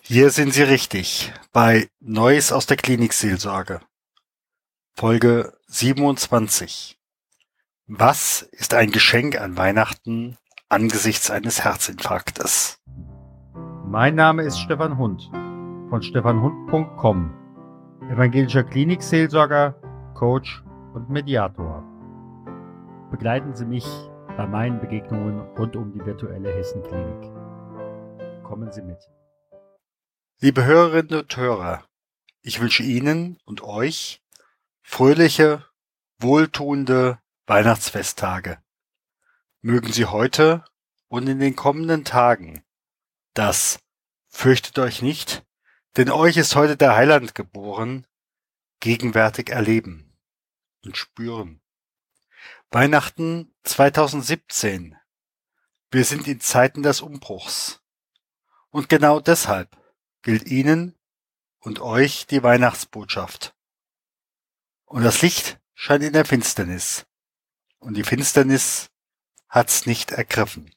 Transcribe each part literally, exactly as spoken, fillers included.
Hier sind Sie richtig, bei Neues aus der Klinikseelsorge, Folge siebenundzwanzig. Was ist ein Geschenk an Weihnachten angesichts eines Herzinfarktes? Mein Name ist Stefan Hund von stefan hund punkt com, evangelischer Klinikseelsorger, Coach und Mediator. Begleiten Sie mich bei meinen Begegnungen rund um die virtuelle Hessen-Klinik. Kommen Sie mit. Liebe Hörerinnen und Hörer, ich wünsche Ihnen und euch fröhliche, wohltuende Weihnachtsfesttage. Mögen Sie heute und in den kommenden Tagen das "Fürchtet euch nicht, denn euch ist heute der Heiland geboren" gegenwärtig erleben und spüren. Weihnachten zweitausendsiebzehn. Wir sind in Zeiten des Umbruchs. Und genau deshalb gilt Ihnen und euch die Weihnachtsbotschaft. Und das Licht scheint in der Finsternis. Und die Finsternis hat's nicht ergriffen.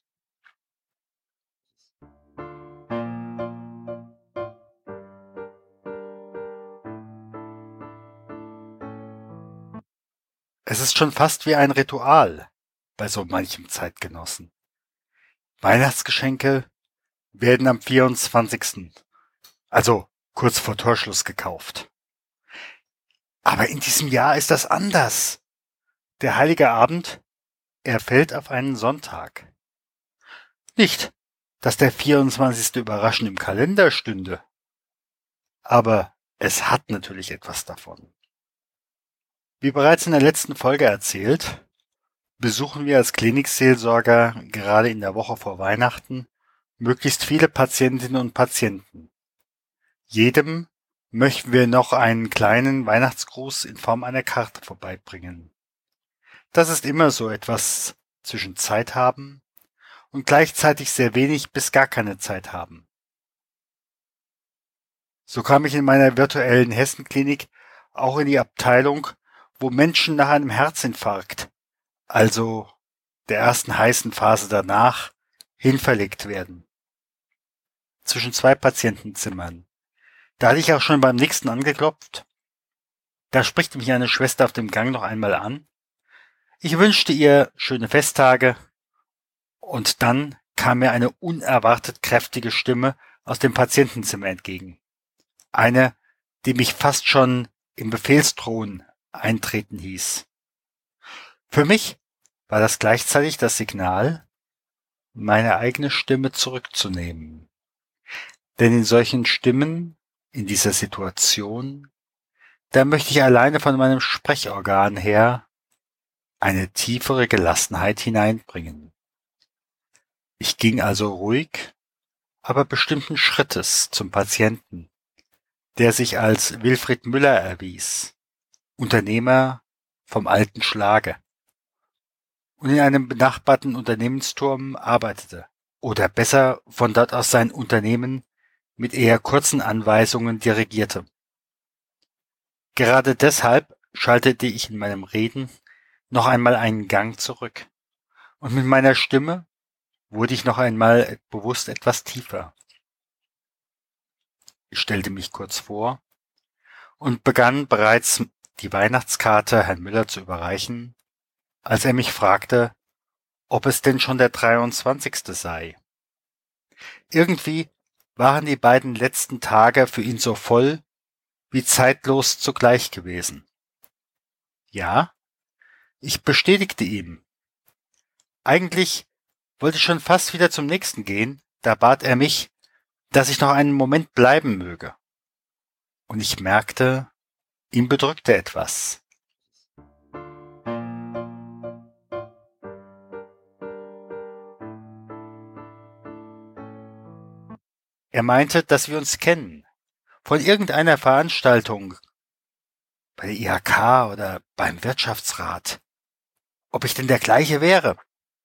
Es ist schon fast wie ein Ritual bei so manchem Zeitgenossen. Weihnachtsgeschenke werden am vierundzwanzigsten, also kurz vor Torschluss, gekauft. Aber in diesem Jahr ist das anders. Der Heilige Abend, er fällt auf einen Sonntag. Nicht, dass der vierundzwanzigste überraschend im Kalender stünde, aber es hat natürlich etwas davon. Wie bereits in der letzten Folge erzählt, besuchen wir als Klinikseelsorger gerade in der Woche vor Weihnachten möglichst viele Patientinnen und Patienten. Jedem möchten wir noch einen kleinen Weihnachtsgruß in Form einer Karte vorbeibringen. Das ist immer so etwas zwischen Zeit haben und gleichzeitig sehr wenig bis gar keine Zeit haben. So kam ich in meiner virtuellen Hessenklinik auch in die Abteilung, wo Menschen nach einem Herzinfarkt, also der ersten heißen Phase danach, hinverlegt werden. Zwischen zwei Patientenzimmern. Da hatte ich auch schon beim nächsten angeklopft. Da spricht mich eine Schwester auf dem Gang noch einmal an. Ich wünschte ihr schöne Festtage, und dann kam mir eine unerwartet kräftige Stimme aus dem Patientenzimmer entgegen. Eine, die mich fast schon im Befehlsthron eintreten hieß. Für mich war das gleichzeitig das Signal, meine eigene Stimme zurückzunehmen. Denn in solchen Stimmen, in dieser Situation, da möchte ich alleine von meinem Sprechorgan her eine tiefere Gelassenheit hineinbringen. Ich ging also ruhig, aber bestimmten Schrittes zum Patienten, der sich als Wilfried Müller erwies, Unternehmer vom alten Schlage, und in einem benachbarten Unternehmensturm arbeitete, oder besser von dort aus sein Unternehmen mit eher kurzen Anweisungen dirigierte. Gerade deshalb schaltete ich in meinem Reden noch einmal einen Gang zurück, und mit meiner Stimme wurde ich noch einmal bewusst etwas tiefer. Ich stellte mich kurz vor und begann bereits die Weihnachtskarte Herrn Müller zu überreichen, als er mich fragte, ob es denn schon der dreiundzwanzigste sei. Irgendwie waren die beiden letzten Tage für ihn so voll wie zeitlos zugleich gewesen. Ja, ich bestätigte ihm. Eigentlich wollte ich schon fast wieder zum nächsten gehen, da bat er mich, dass ich noch einen Moment bleiben möge. Und ich merkte, ihn bedrückte etwas. Er meinte, dass wir uns kennen, von irgendeiner Veranstaltung, bei der I H K oder beim Wirtschaftsrat, ob ich denn der gleiche wäre.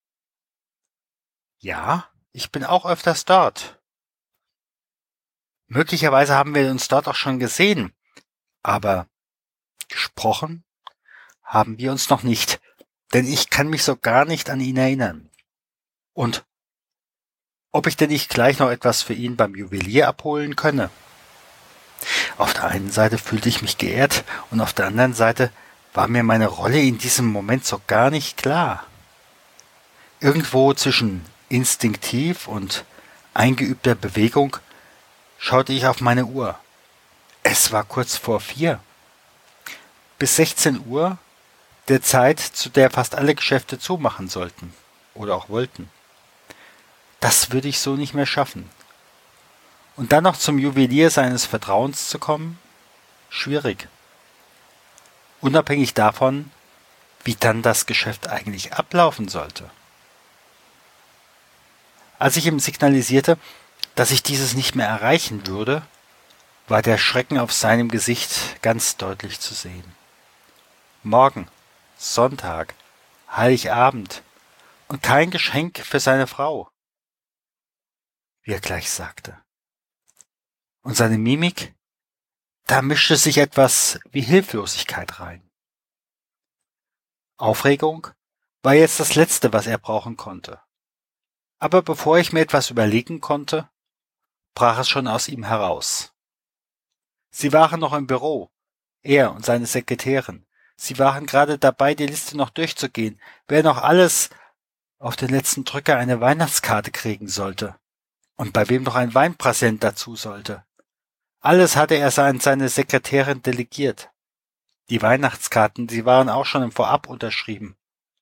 Ja, ich bin auch öfters dort. Möglicherweise haben wir uns dort auch schon gesehen, aber gesprochen haben wir uns noch nicht, denn ich kann mich so gar nicht an ihn erinnern. Und ob ich denn nicht gleich noch etwas für ihn beim Juwelier abholen könne. Auf der einen Seite fühlte ich mich geehrt und auf der anderen Seite war mir meine Rolle in diesem Moment so gar nicht klar. Irgendwo zwischen instinktiv und eingeübter Bewegung schaute ich auf meine Uhr. Es war kurz vor vier. Bis sechzehn Uhr, der Zeit, zu der fast alle Geschäfte zumachen sollten oder auch wollten. Das würde ich so nicht mehr schaffen. Und dann noch zum Juwelier seines Vertrauens zu kommen? Schwierig. Unabhängig davon, wie dann das Geschäft eigentlich ablaufen sollte. Als ich ihm signalisierte, dass ich dieses nicht mehr erreichen würde, war der Schrecken auf seinem Gesicht ganz deutlich zu sehen. Morgen, Sonntag, Heiligabend und kein Geschenk für seine Frau, wie er gleich sagte. Und seine Mimik, da mischte sich etwas wie Hilflosigkeit rein. Aufregung war jetzt das Letzte, was er brauchen konnte. Aber bevor ich mir etwas überlegen konnte, brach es schon aus ihm heraus. Sie waren noch im Büro, er und seine Sekretärin. Sie waren gerade dabei, die Liste noch durchzugehen, wer noch alles auf den letzten Drücker eine Weihnachtskarte kriegen sollte und bei wem noch ein Weinpräsent dazu sollte. Alles hatte er an seine Sekretärin delegiert. Die Weihnachtskarten, sie waren auch schon im Vorab unterschrieben.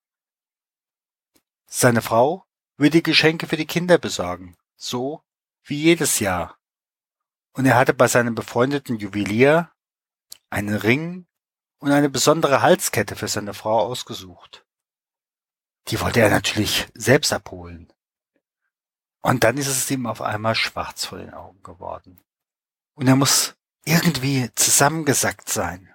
Seine Frau würde die Geschenke für die Kinder besorgen, so wie jedes Jahr. Und er hatte bei seinem befreundeten Juwelier einen Ring und eine besondere Halskette für seine Frau ausgesucht. Die wollte er natürlich selbst abholen. Und dann ist es ihm auf einmal schwarz vor den Augen geworden. Und er muss irgendwie zusammengesackt sein.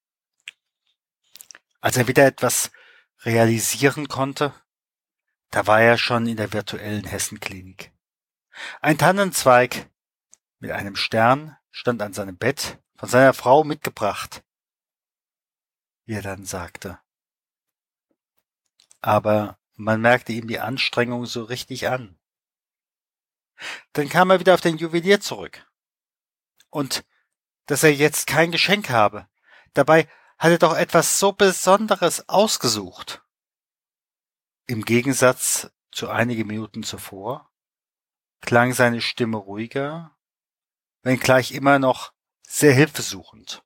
Als er wieder etwas realisieren konnte, da war er schon in der virtuellen Hessenklinik. Ein Tannenzweig mit einem Stern stand an seinem Bett, von seiner Frau mitgebracht, wie er dann sagte. Aber man merkte ihm die Anstrengung so richtig an. Dann kam er wieder auf den Juwelier zurück. Und dass er jetzt kein Geschenk habe. Dabei hat er doch etwas so Besonderes ausgesucht. Im Gegensatz zu einigen Minuten zuvor klang seine Stimme ruhiger, wenngleich immer noch sehr hilfesuchend.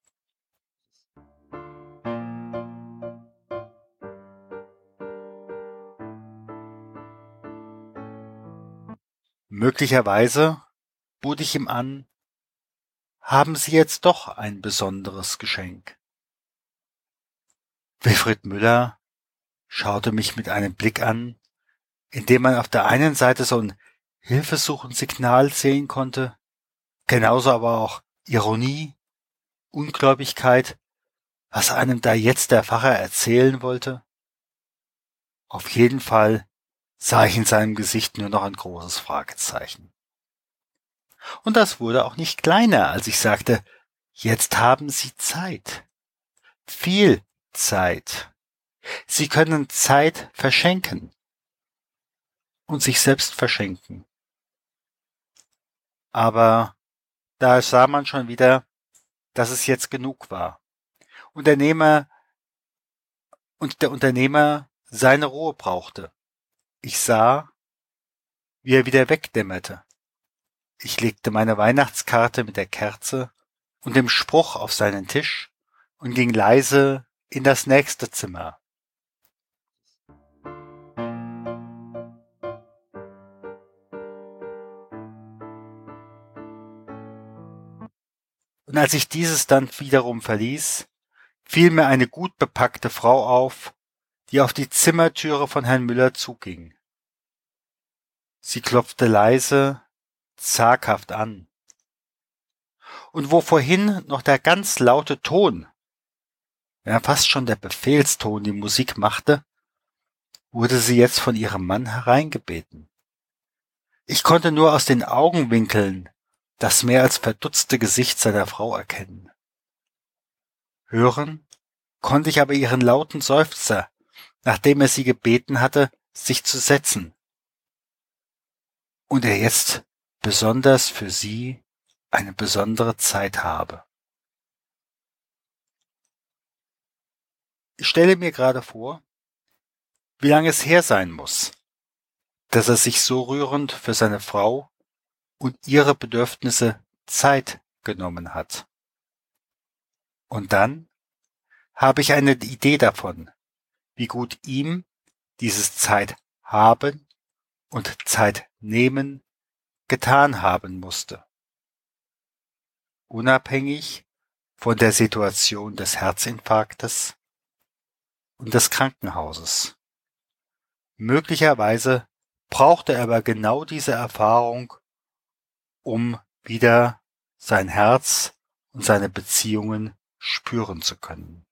Möglicherweise bot ich ihm an, haben Sie jetzt doch ein besonderes Geschenk. Wilfried Müller schaute mich mit einem Blick an, in dem man auf der einen Seite so ein Hilfesuchensignal sehen konnte, genauso aber auch Ironie, Ungläubigkeit, was einem da jetzt der Pfarrer erzählen wollte. Auf jeden Fall sah ich in seinem Gesicht nur noch ein großes Fragezeichen. Und das wurde auch nicht kleiner, als ich sagte, jetzt haben Sie Zeit. Viel Zeit. Sie können Zeit verschenken. Und sich selbst verschenken. Aber da sah man schon wieder, dass es jetzt genug war. Unternehmer und der Unternehmer seine Ruhe brauchte. Ich sah, wie er wieder wegdämmerte. Ich legte meine Weihnachtskarte mit der Kerze und dem Spruch auf seinen Tisch und ging leise in das nächste Zimmer. Und als ich dieses dann wiederum verließ, fiel mir eine gut bepackte Frau auf, die auf die Zimmertüre von Herrn Müller zuging. Sie klopfte leise, zaghaft an. Und wo vorhin noch der ganz laute Ton, ja fast schon der Befehlston, die Musik machte, wurde sie jetzt von ihrem Mann hereingebeten. Ich konnte nur aus den Augenwinkeln das mehr als verdutzte Gesicht seiner Frau erkennen. Hören konnte ich aber ihren lauten Seufzer, nachdem er sie gebeten hatte, sich zu setzen. und er jetzt besonders für Sie eine besondere Zeit habe. Ich stelle mir gerade vor, wie lange es her sein muss, dass er sich so rührend für seine Frau und ihre Bedürfnisse Zeit genommen hat. Und dann habe ich eine Idee davon, wie gut ihm dieses Zeit haben und Zeit nehmen getan haben musste. Unabhängig von der Situation des Herzinfarktes und des Krankenhauses. Möglicherweise brauchte er aber genau diese Erfahrung, um wieder sein Herz und seine Beziehungen spüren zu können.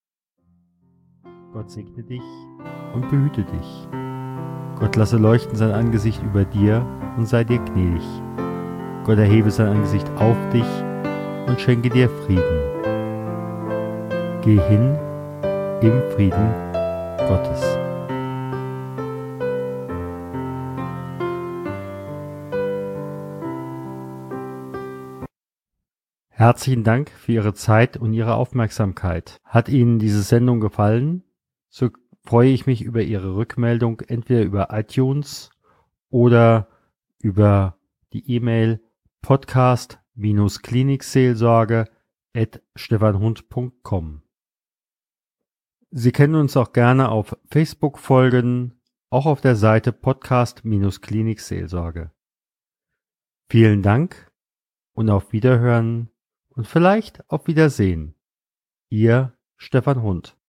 Gott segne dich und behüte dich. Gott lasse leuchten sein Angesicht über dir und sei dir gnädig. Gott erhebe sein Angesicht auf dich und schenke dir Frieden. Geh hin im Frieden Gottes. Herzlichen Dank für Ihre Zeit und Ihre Aufmerksamkeit. Hat Ihnen diese Sendung gefallen? So freue ich mich über Ihre Rückmeldung, entweder über iTunes oder über die E-Mail podcast klinikseelsorge at stefanhund punkt com. Sie können uns auch gerne auf Facebook folgen, auch auf der Seite Podcast Klinikseelsorge. Vielen Dank und auf Wiederhören und vielleicht auf Wiedersehen. Ihr Stefan Hund.